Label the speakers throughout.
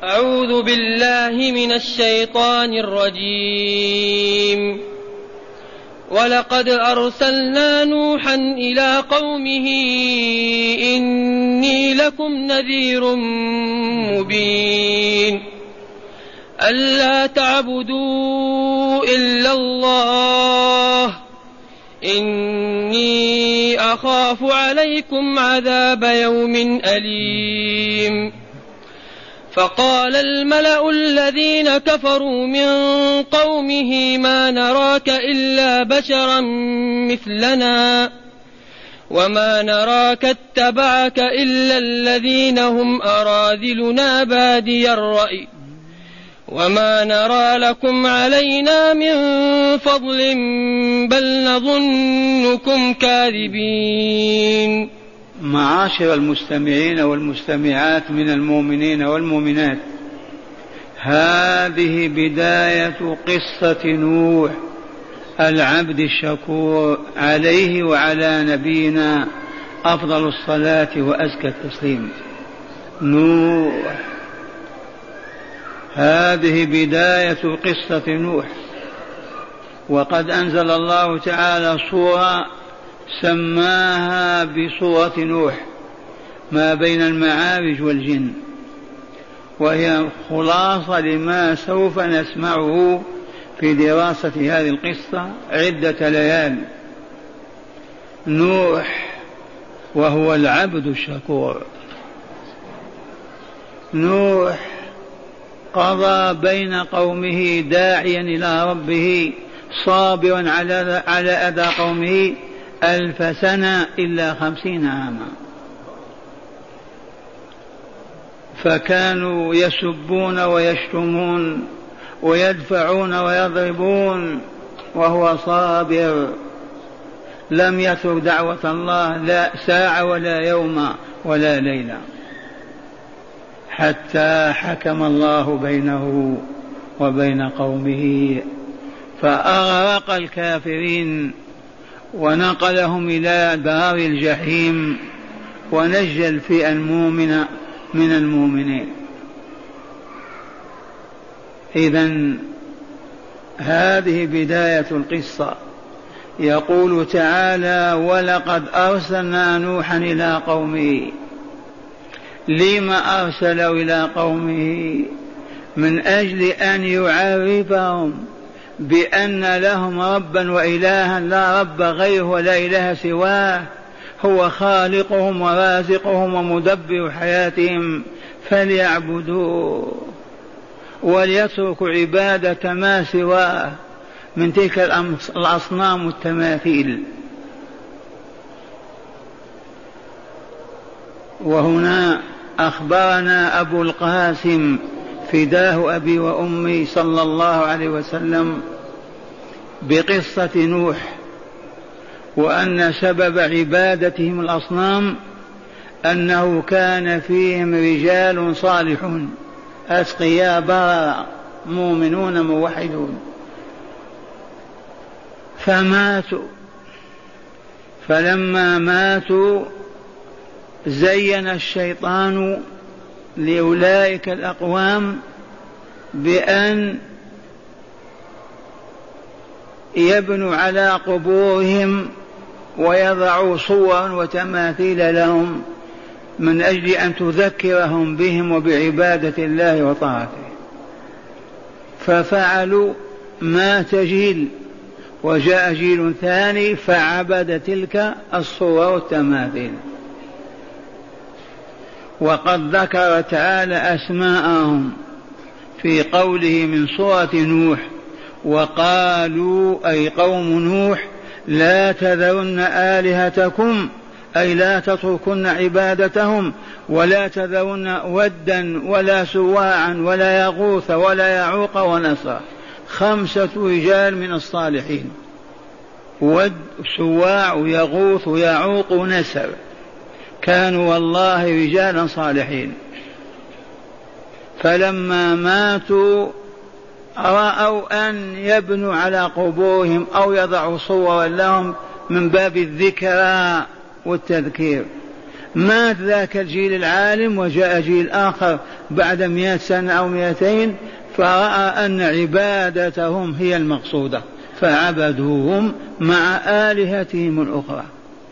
Speaker 1: أعوذ بالله من الشيطان الرجيم. ولقد أرسلنا نوحا إلى قومه إني لكم نذير مبين ألا تعبدوا إلا الله إني أخاف عليكم عذاب يوم أليم. فقال الملأ الذين كفروا من قومه ما نراك إلا بشرا مثلنا وما نراك اتبعك إلا الذين هم أراذلنا بادي الرأي وما نرى لكم علينا من فضل بل نظنكم كاذبين.
Speaker 2: معاشر المستمعين والمستمعات من المؤمنين والمؤمنات، هذه بداية قصة نوح العبد الشكور عليه وعلى نبينا أفضل الصلاة وأزكى التسليم. نوح، هذه بداية قصة نوح. وقد أنزل الله تعالى سورة سماها بسورة نوح ما بين المعارج والجن، وهي خلاصة لما سوف نسمعه في دراسة هذه القصة عدة ليال. نوح وهو العبد الشكور. نوح قضى بين قومه داعيا إلى ربه صابرا على أذى قومه 1000 سنة إلا 50 عاما، فكانوا يسبون ويشتمون ويدفعون ويضربون وهو صابر، لم يترك دعوة الله لا ساعة ولا يوم ولا ليلة، حتى حكم الله بينه وبين قومه فأغرق الكافرين ونقلهم إلى دار الجحيم ونجى الفئة المؤمنة من المؤمنين. إذن هذه بداية القصة. يقول تعالى: ولقد أرسلنا نوحا إلى قومه. لما أرسلوا إلى قومه؟ من أجل أن يعرفهم بأن لهم ربا وإلها لا رب غيره ولا إله سواه، هو خالقهم ورازقهم ومدبر حياتهم، فليعبدوه وليتركوا عبادة ما سواه من تلك الأصنام والتماثيل. وهنا أخبرنا أبو القاسم فداه أبي وأمي صلى الله عليه وسلم بقصة نوح، وأن سبب عبادتهم الأصنام أنه كان فيهم رجال صالحون أتقياء بررة مؤمنون موحدون، فماتوا. فلما ماتوا زين الشيطان لأولئك الأقوام بأن يبنوا على قبورهم ويضعوا صورا وتماثيل لهم من أجل أن تذكرهم بهم وبعبادة الله وطاعته. ففعلوا. مات جيل وجاء جيل ثاني فعبد تلك الصور والتماثيل. وقد ذكر تعالى أسماءهم في قوله من سورة نوح: وقالوا أي قوم نوح لا تذرن آلهتكم، أي لا تتركن عبادتهم، ولا تذرن ودا ولا سواعا ولا يغوث ولا يعوق ونسر، 5 رجال من الصالحين: ود سواع يغوث يعوق ونسر، كانوا والله رجالا صالحين. فلما ماتوا رأوا أن يبنوا على قبورهم أو يضعوا صورا لهم من باب الذكرى والتذكير، مات ذاك الجيل العالم وجاء جيل آخر بعد 100 سنة أو 200 فرأى أن عبادتهم هي المقصودة فعبدوهم مع آلهتهم الأخرى.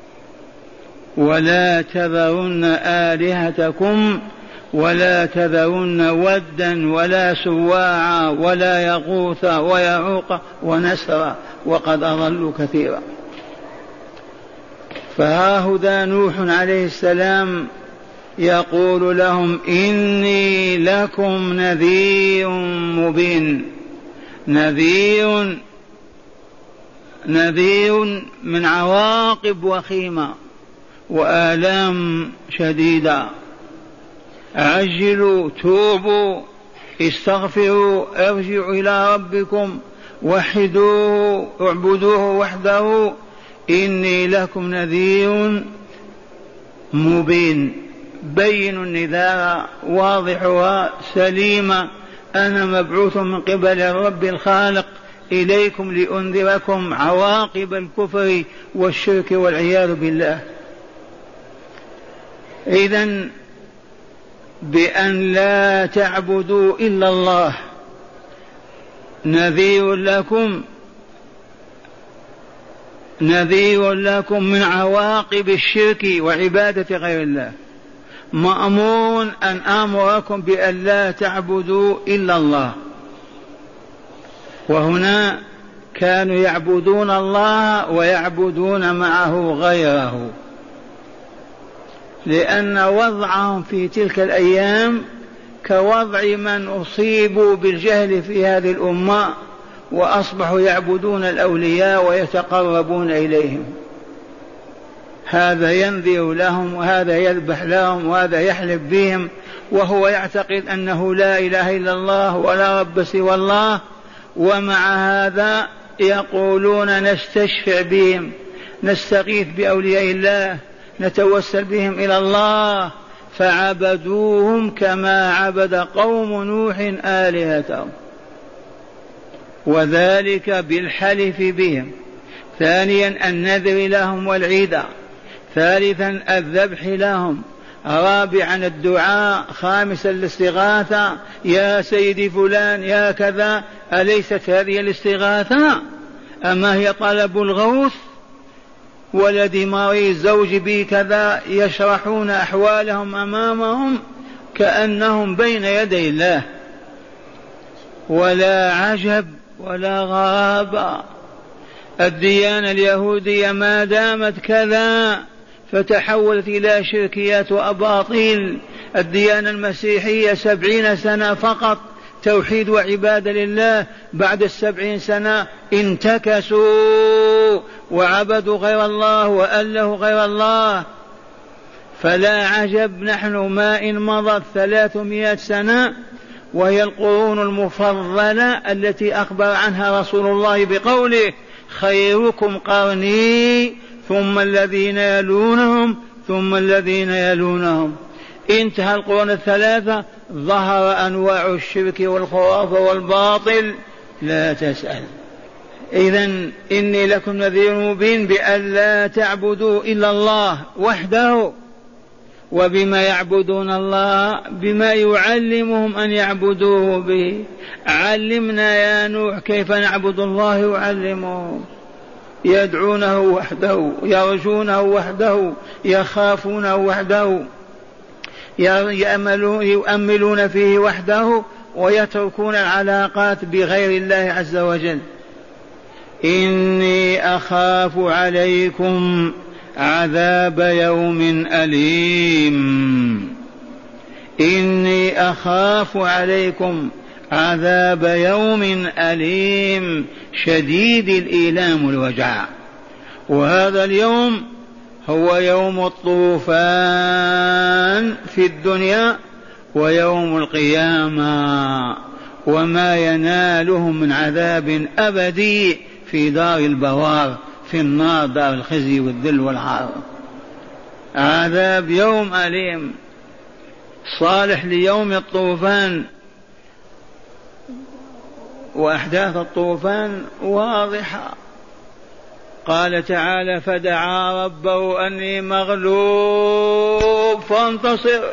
Speaker 2: ولا تذرن آلهتكم ولا تذرن ودا ولا سواعا ولا يغوث ويعوق ونسرا وقد أضلوا كثيرا. فهاهذا نوح عليه السلام يقول لهم إني لكم نذير مبين. نذير من عواقب وخيمة وآلام شديدة. عجلوا توبوا استغفروا ارجعوا إلى ربكم وحدوه اعبدوه وحده إني لكم نذير مبين. بين النذار واضحها سليمة. أنا مبعوث من قبل الرب الخالق إليكم لأنذركم عواقب الكفر والشرك والعياذ بالله. إذن بأن لا تعبدوا إلا الله نذير لكم من عواقب الشرك وعبادة غير الله. مأمور أن آمركم بأن لا تعبدوا إلا الله. وهنا كانوا يعبدون الله ويعبدون معه غيره، لأن وضعهم في تلك الأيام كوضع من أصيبوا بالجهل في هذه الأمة وأصبحوا يعبدون الأولياء ويتقربون إليهم. هذا ينذر لهم وهذا يذبح لهم وهذا يحلف بهم وهو يعتقد أنه لا إله إلا الله ولا رب سوى الله، ومع هذا يقولون نستشفع بهم نستغيث بأولياء الله نتوسل بهم إلى الله. فعبدوهم كما عبد قوم نوح آلهتهم، وذلك بالحلف بهم. ثانيا النذر لهم والعيد. ثالثا الذبح لهم. رابعا الدعاء. خامسا الاستغاثة يا سيدي فلان يا كذا. أليست هذه الاستغاثة؟ أما هي طلب الغوث؟ ولدي مريض زوجي بي كذا، يشرحون أحوالهم أمامهم كأنهم بين يدي الله. ولا عجب ولا غرابة، الديانة اليهودية ما دامت كذا فتحولت إلى شركيات وأباطيل. الديانة المسيحية 70 سنة فقط توحيد وعبادة لله، بعد 70 سنة انتكسوا وعبدوا غير الله وألهوا غير الله. فلا عجب نحن ما إن مضت 300 سنة وهي القرون المفضلة التي أخبر عنها رسول الله بقوله خيركم قرني ثم الذين يلونهم ثم الذين يلونهم. انتهى القرون الثلاثة ظهر أنواع الشرك والخرافة والباطل لا تسأل. إذن إني لكم نذير مبين بأن لا تعبدوا إلا الله وحده. وبما يعبدون الله؟ بما يعلمهم أن يعبدوه به. علمنا يا نوح كيف نعبد الله يعلمهم. يدعونه وحده يرجونه وحده يخافونه وحده يؤملون فيه وحده ويتركون العلاقات بغير الله عز وجل. إني أخاف عليكم عذاب يوم أليم. إني أخاف عليكم عذاب يوم أليم شديد الإيلام والوجع. وهذا اليوم هو يوم الطوفان في الدنيا ويوم القيامة، وما ينالهم من عذاب أبدي في دار البوار في النار، دار الخزي والذل والعار. عذاب يوم أليم صالح ليوم الطوفان. وأحداث الطوفان واضحة، قال تعالى فدعا ربه أني مغلوب فانتصر.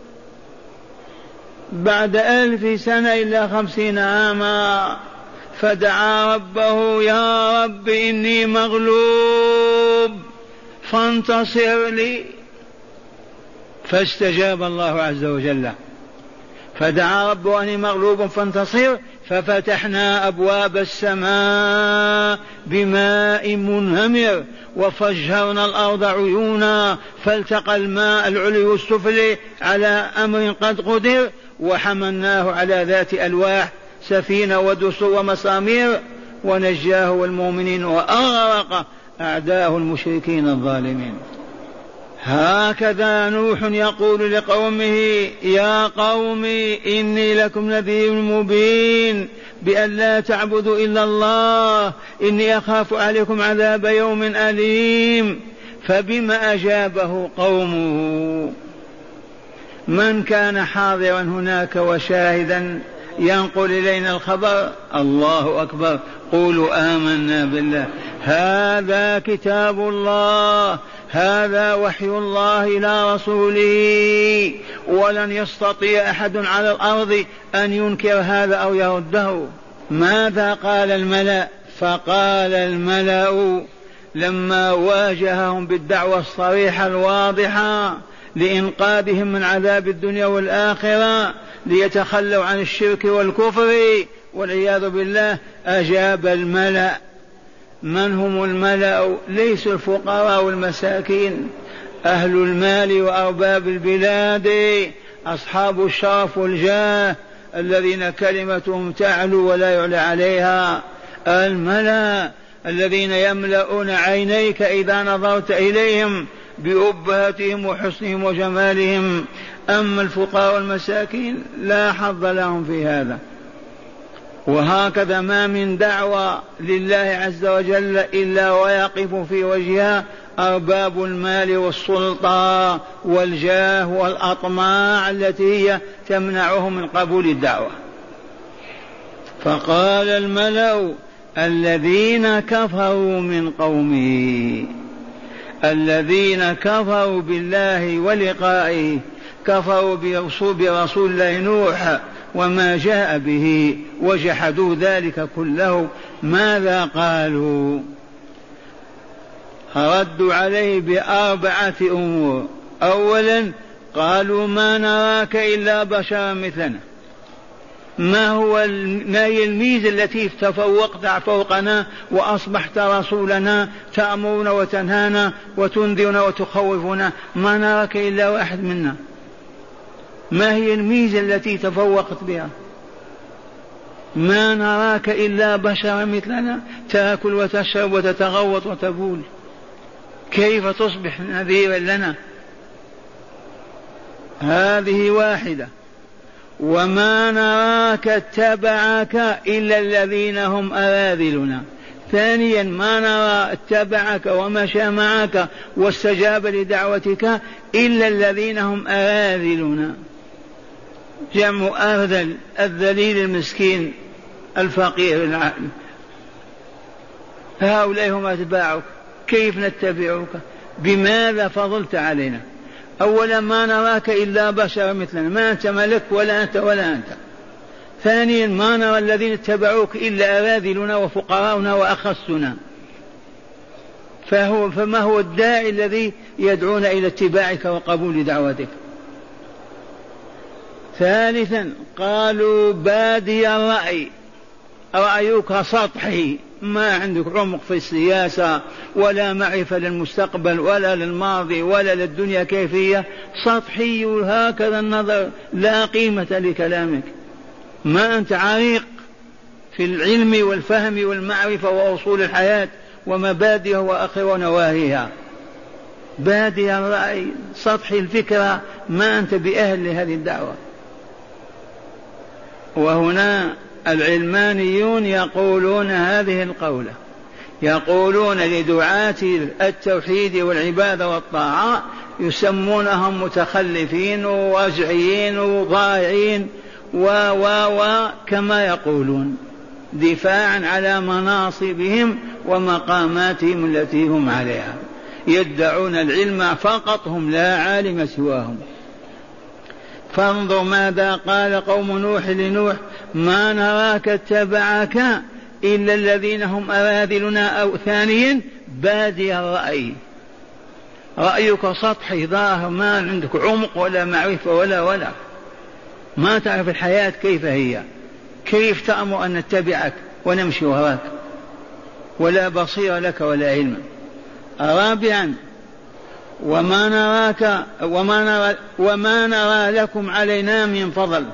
Speaker 2: بعد 1000 سنة إلا 50 عاما فدعا ربه يا رب إني مغلوب فانتصر لي، فاستجاب الله عز وجل. فدعا ربه أني مغلوب فانتصر، ففتحنا أبواب السماء بماء منهمر وفجرنا الأرض عيونا فالتقى الماء العلي والسفلي على أمر قد قدر، وحملناه على ذات ألواح سفينة ودسر ومسامير، ونجاه والمؤمنين وأغرق أعداءه المشركين الظالمين. هكذا نوح يقول لقومه يا قوم إني لكم نذير مبين بأن لا تعبدوا إلا الله إني أخاف عليكم عذاب يوم أليم. فبما أجابه قومه؟ من كان حاضرا هناك وشاهدا ينقل إلينا الخبر؟ الله أكبر. قولوا آمنا بالله. هذا كتاب الله، هذا وحي الله إلى رسوله، ولن يستطيع أحد على الأرض أن ينكر هذا أو يرده. ماذا قال الملأ؟ فقال الملأ لما واجههم بالدعوة الصريحة الواضحة لإنقاذهم من عذاب الدنيا والآخرة ليتخلوا عن الشرك والكفر والعياذ بالله، أجاب الملأ. من هم الملأ؟ ليسوا الفقراء والمساكين، أهل المال وأرباب البلاد، أصحاب الشرف والجاه الذين كلمتهم تعلو ولا يعلى عليها. الملأ الذين يملؤون عينيك إذا نظرت إليهم بأبهتهم وحسنهم وجمالهم. أما الفقراء والمساكين لا حظ لهم في هذا. وهكذا ما من دعوة لله عز وجل إلا ويقف في وجهها أرباب المال والسلطة والجاه والأطماع التي هي تمنعهم من قبول الدعوة. فقال الملأ الذين كفروا من قومه، الذين كفروا بالله ولقائه، كفروا برسول الله نوح وما جاء به وجحدوا ذلك كله، ماذا قالوا؟ ردوا عليه ب4 أمور. أولا قالوا ما نراك إلا بشرا مثلنا. ما هي الميزة التي تفوقت فوقنا وأصبحت رسولنا تأمرنا وتنهانا وتنذرنا وتخوفنا؟ ما نراك إلا واحد منا. ما هي الميزة التي تفوقت بها؟ ما نراك إلا بشرا مثلنا، تأكل وتشرب وتتغوط وتبول، كيف تصبح نذيرا لنا؟ هذه واحدة. وما نراك اتبعك إلا الذين هم أراذلنا. ثانيا ما نرى اتبعك ومشى معك واستجاب لدعوتك إلا الذين هم أراذلنا. جمع أرذل، الذليل المسكين الفقير العالم. هؤلاء هم أتباعك، كيف نتبعك؟ بماذا فضلت علينا؟ أولا ما نراك إلا بشر مثلنا، ما أنت ملك ولا أنت ولا أنت. ثانيا ما نرى الذين اتبعوك إلا أراذلنا وفقراؤنا وأخصنا. فما هو الداعي الذي يدعون إلى اتباعك وقبول دعوتك؟ ثالثا قالوا بادي الرأي، رأيك سطحي، ما عندك عمق في السياسة ولا معرفة للمستقبل ولا للماضي ولا للدنيا كيفية، سطحي هكذا النظر، لا قيمة لكلامك. ما أنت عريق في العلم والفهم والمعرفة وأصول الحياة ومبادئها وآخر ونواهيها. بادي الرأي، سطحي الفكرة، ما أنت بأهل لهذه الدعوة. وهنا العلمانيون يقولون هذه القولة، يقولون لدعاة التوحيد والعبادة والطاعة يسمونهم متخلفين ورجعيين وضائعين كما يقولون. دفاعا على مناصبهم ومقاماتهم التي هم عليها. يدعون العلم فقط، هم لا عالم سواهم. فانظر ماذا قال قوم نوح لنوح: ما نراك اتبعك إلا الذين هم أراذلنا. أو ثانيا بادي الرأي، رأيك سطحي ظاهر، ما عندك عمق ولا معرفة ولا ما تعرف الحياة كيف هي، كيف تأمر أن نتبعك ونمشي وراك، ولا بصير لك ولا علم. رابعا وما نرى لكم علينا من فضل،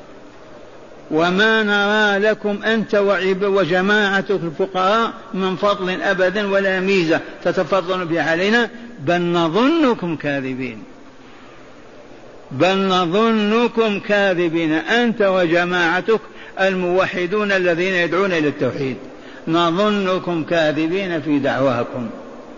Speaker 2: وما نرى لكم أنت وجماعتك الفقراء من فضل أبدا ولا ميزة تتفضل بها علينا، بل نظنكم كاذبين. بل نظنكم كاذبين أنت وجماعتك الموحدون الذين يدعون إلى التوحيد، نظنكم كاذبين في دعواكم.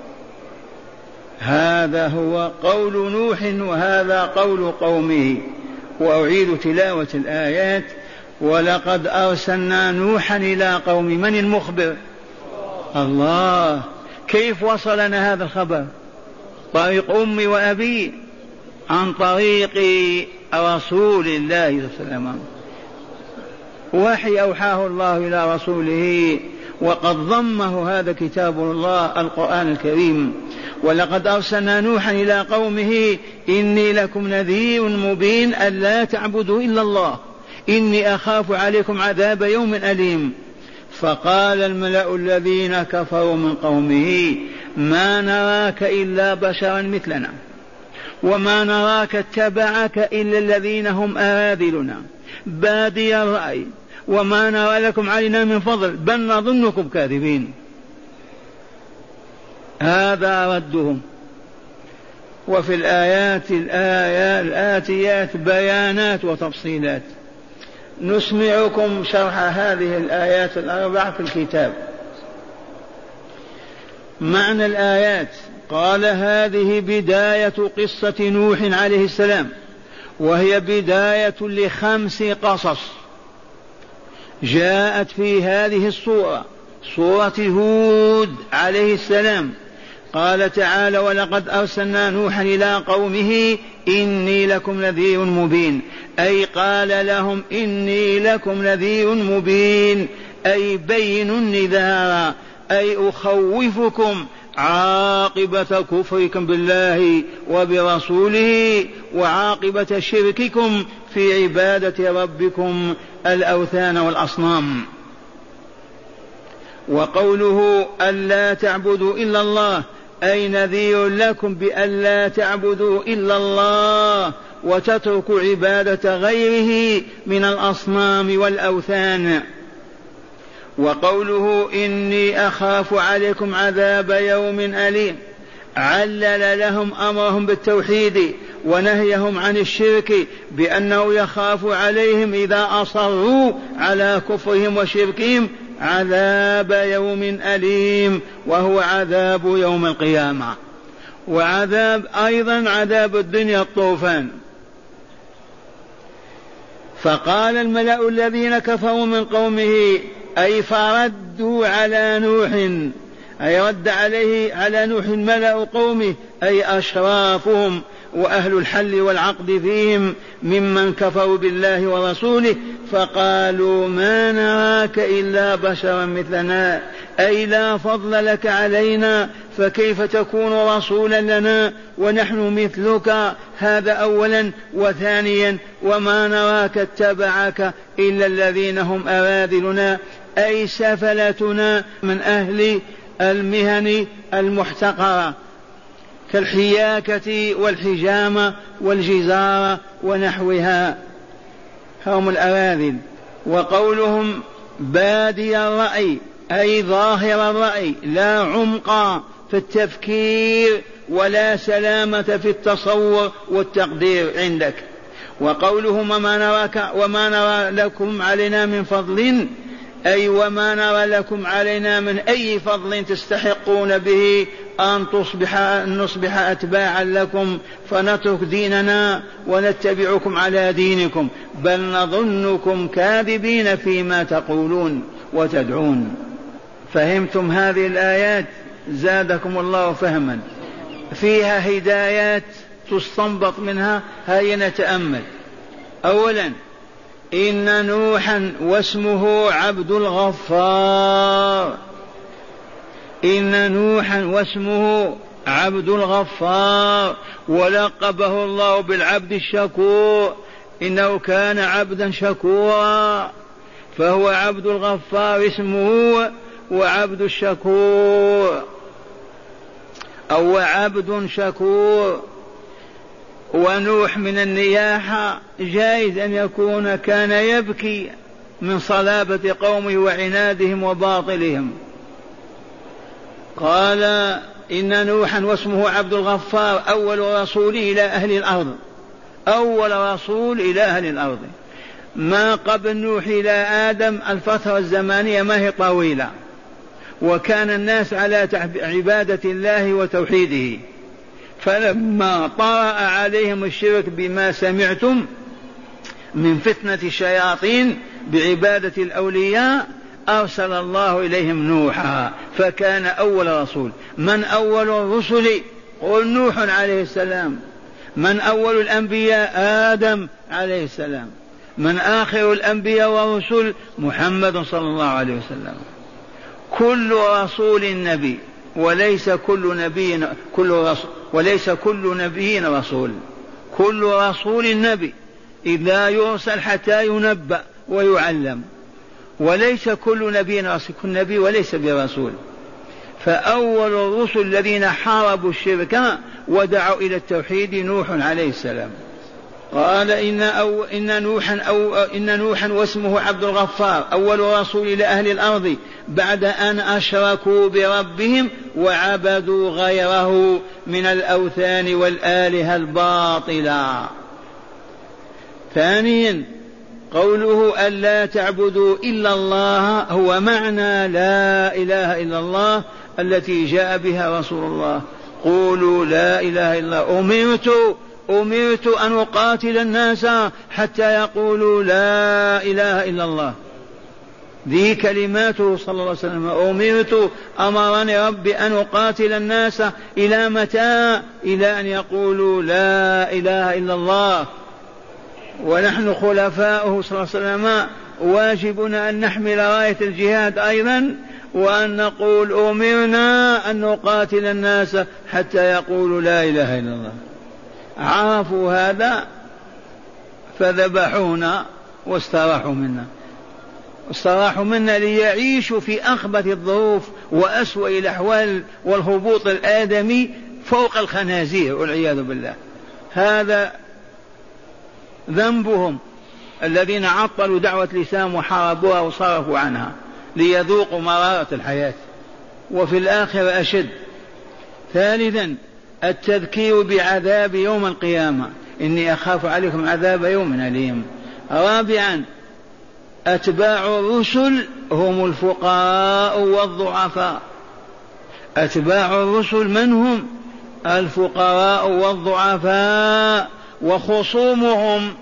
Speaker 2: هذا هو قول نوح وهذا قول قومه. وأعيد تلاوة الآيات: ولقد أرسلنا نوحا إلى قوم من المخبر؟ الله. كيف وصلنا هذا الخبر؟ طريق أمي وأبي، عن طريق رسول الله صلى الله عليه وسلم، وحي أوحاه الله إلى رسوله، وقد ضمه هذا كتاب الله القرآن الكريم. ولقد أرسلنا نوحا إلى قومه إني لكم نذير مبين ألا تعبدوا إلا الله إني أخاف عليكم عذاب يوم أليم. فقال الملأ الذين كفروا من قومه ما نراك إلا بشرا مثلنا وما نراك اتبعك إلا الذين هم أراذلنا بادي الرأي وما نرى لكم علينا من فضل بل نظنكم كاذبين. هذا ردهم. وفي الآيات الآتيات بيانات وتفصيلات. نسمعكم شرح هذه الآيات الأربع في الكتاب. معنى الآيات: قال هذه بداية قصة نوح عليه السلام، وهي بداية ل5 قصص جاءت في هذه الصورة، صورة هود عليه السلام. قال تعالى: ولقد أرسلنا نوحا إلى قومه إني لكم نذير مبين، أي قال لهم إني لكم نذير مبين، أي بين النذار، أي أخوفكم عاقبة كفركم بالله وبرسوله وعاقبة شرككم في عبادة ربكم الأوثان والأصنام. وقوله ألا تعبدوا إلا الله أي نذير لكم بألا تعبدوا إلا الله وتتركوا عبادة غيره من الأصنام والأوثان. وقوله إني أخاف عليكم عذاب يوم أليم علل لهم أمرهم بالتوحيد ونهيهم عن الشرك بأنه يخاف عليهم إذا أصروا على كفرهم وشركهم عذاب يوم أليم، وهو عذاب يوم القيامة، وعذاب أيضا عذاب الدنيا الطوفان. فقال الملأ الذين كفروا من قومه أي فردوا على نوح، أي رد على نوح ملأ قومه أي أشرافهم وأهل الحل والعقد فيهم ممن كفروا بالله ورسوله، فقالوا ما نراك إلا بشرا مثلنا، أي لا فضل لك علينا، فكيف تكون رسولا لنا ونحن مثلك؟ هذا أولا. وثانيا وما نراك اتبعك إلا الذين هم أراذلنا، أي سفلتنا من أهل المهن المحتقرة كالحياكة والحجامة والجزارة ونحوها، هم الأراذل. وقولهم بادي الرأي أي ظاهر الرأي، لا عمق في التفكير ولا سلامة في التصور والتقدير عندك. وقولهم وما نرى لكم علينا من فضل، أي وما نرى لكم علينا من أي فضل تستحقون به أن نصبح أتباعا لكم فنترك ديننا ونتبعكم على دينكم، بل نظنكم كاذبين فيما تقولون وتدعون. فهمتم هذه الآيات؟ زادكم الله فهما. فيها هدايات تستنبط منها. هيا نتأمل. أولا إن نوحا واسمه عبد الغفار. إن نوحا واسمه عبد الغفار، ولقبه الله بالعبد الشكور، إنه كان عبدا شكورا، فهو عبد الغفار اسمه، وعبد الشكور أو عبد شكور. ونوح من النياحة جائز أن يكون كان يبكي من صلابة قومه وعنادهم وباطلهم. قال إن نوحا واسمه عبد الغفار أول رسول إلى أهل الأرض، أول رسول إلى أهل الأرض. ما قبل نوح إلى آدم الفترة الزمانية ما هي طويلة، وكان الناس على عبادة الله وتوحيده، فلما طرأ عليهم الشرك بما سمعتم من فتنة الشياطين بعبادة الأولياء أرسل الله إليهم نوحا، فكان أول رسول. من أول الرسل؟ قل نوح عليه السلام. من أول الأنبياء؟ آدم عليه السلام. من آخر الأنبياء والرسل؟ محمد صلى الله عليه وسلم. كل رسول نبي، وليس كل نبي وليس كل نبي رسول. كل رسول نبي إذا يرسل حتى ينبأ ويعلم، وليس كل نبي رسول، كل نبي وليس برسول. فأول الرسل الذين حاربوا الشرك ودعوا إلى التوحيد نوح عليه السلام. قال إن نوحا واسمه عبد الغفار أول رسول إلى أهل الأرض بعد أن أشركوا بربهم وعبدوا غيره من الأوثان والآلهة الباطلة. ثانيا قوله ألا تعبدوا إلا الله هو معنى لا إله إلا الله التي جاء بها رسول الله. قولوا لا إله إلا الله. أمرت أن أقاتل الناس حتى يقولوا لا إله إلا الله. ذي كلماته صلى الله عليه وسلم. أمرني ربي أن أقاتل الناس إلى متى؟ إلى أن يقولوا لا إله إلا الله. ونحن خلفاؤه صلى الله عليه وسلم واجبنا أن نحمل راية الجهاد أيضا، وأن نقول أمرنا أن نقاتل الناس حتى يقولوا لا إله إلا الله. عرفوا هذا فذبحونا واستراحوا منا ليعيشوا في أخبث الظروف وأسوأ الأحوال والهبوط الآدمي فوق الخنازير والعياذ بالله. هذا ذنبهم الذين عطلوا دعوة الإسلام وحاربوها وصرفوا عنها ليذوقوا مرارة الحياة، وفي الآخرة أشد. ثالثا التذكير بعذاب يوم القيامة، إني أخاف عليكم عذاب يوم أليم. رابعا أتباع الرسل هم الفقراء والضعفاء. أتباع الرسل من هم؟ الفقراء والضعفاء، وخصومهم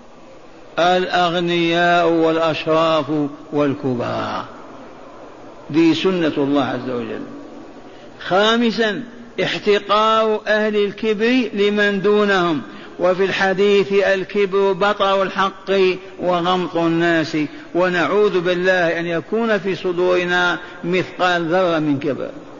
Speaker 2: الأغنياء والأشراف والكبار. دي سنة الله عز وجل. خامسا احتقار أهل الكبر لمن دونهم، وفي الحديث الكبر بطر الحق وغمط الناس، ونعوذ بالله أن يكون في صدورنا مثقال ذرة من كبر.